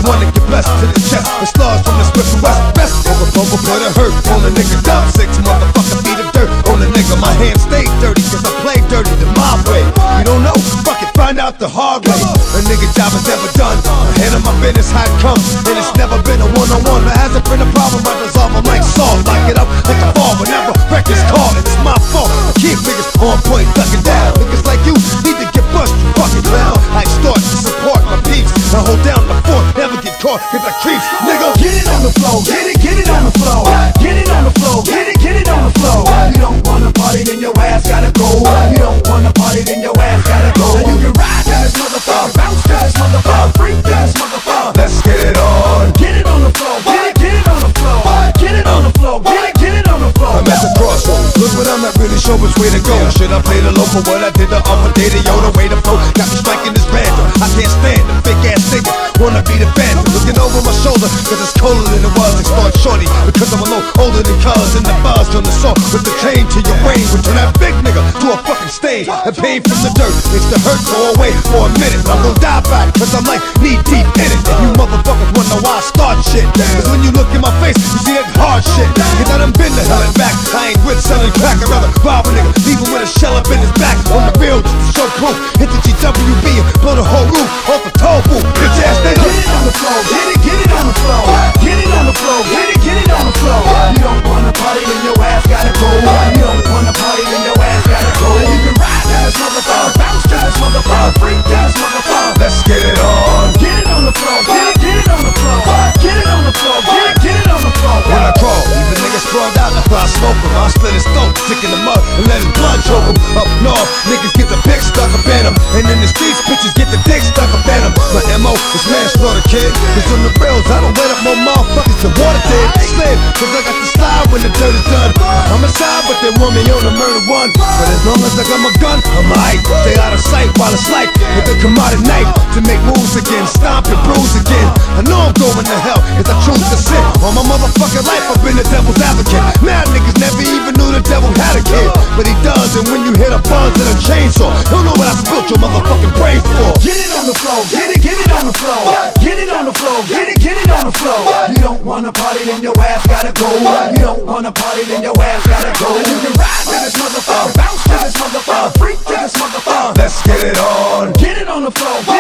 wanna get blessed to the chest. The stars from the Swift and West. Best over put a hurt on a nigga. Dumb 6 motherfucker beat the dirt on a nigga. My hands stay dirty cause I play dirty the my way. You don't know? Fuck it, find out the hard way. A nigga job is never done. Handle my business how it comes. And it's never been a one-on-one. There hasn't been a problem, I resolve them like Saul. Lock it up like a fall whenever records call. It's my fault. I keep niggas on point, ducking down. Niggas like you need to get bust, you fucking clown. I extort to support my peeps. I hold down the fort, never get caught cause I creeps. Nigga, get it on the floor, get it on the floor. Get it on the floor, get it on the floor. You don't wanna party, then your ass gotta go. You don't wanna party, then your ass gotta go. Now you can ride to this motherfucker, bounce to this motherfucker, freak to this motherfucker. let's get it on. Get it on the floor, get it on the floor. Get it on the floor, get it on the floor. I'm at the crossroads, look what I'm not really sure which way to go. Should I play the local, what I did the upper day, the yo, the way to flow. Got me striking this random, I can't stand the fake ass nigga. Wanna be the phantom, looking over my shoulder, cause it's colder than it was. Extort shorty, because I'm a little older than cuz. And the buzz on the saw with the chain to your brain would turn that big nigga to a fucking stain. And pain from the dirt makes the hurt go away for a minute. I'm gonna die by it, cause I'm like knee deep in it. And you motherfuckers wanna know why I start shit. Cause when you look in my face, you see that hard shit. Cause I done been to hell and back. I ain't with selling crack, I'd rather rob a nigga, leave him with a shell up in his back. On the field, just to show proof. Hit the GWB and blow the whole roof off a toll booth. Bitch ass nigga. Get it on the floor, get it on the floor. Get it on the floor, get it on the floor. You don't wanna party, then your ass gotta go. You don't wanna party, then your ass gotta go. You can ride to this motherfucker, bounce to this motherfucker, freak to this motherfucker. Let's get it on. Get it on the floor, get it on the floor. Get it on the floor, get it on the floor. When I crawl, leave a nigga sprawled out after I smoke him. I split his throat, stick in the mud, and let his blood choke him. Up north, niggas get the pick stuck up in him. And in the streets, bitches get the dick stuck up in him. My MO is manslaughter, kid. Cause on the rails, I don't let up more motherfuckers than water did. Slave, cause I got the slide when the dirt is done. I'm a side, but they want me on the murder one. But as long as I got my gun, I'm aight. Stay out of sight while it's light. If they come out at night to make moves again, stomp and bruise again. I know I'm going to hell if I choose to sin. All my motherfucking life I've been the devil's advocate. Mad niggas never even knew the devil had a kid, but he does. And when you hit a buzz and a chainsaw, don't know what I spilled your motherfucking brain for. Get it on the floor, get it on the floor. Get it on the floor, get it on the floor. You don't wanna party, then your ass gotta go. You don't wanna party, then your ass gotta go. You can ride to this motherfucker, bounce to this motherfucker, freak to this motherfucker. Let's get it on. Get it on the floor.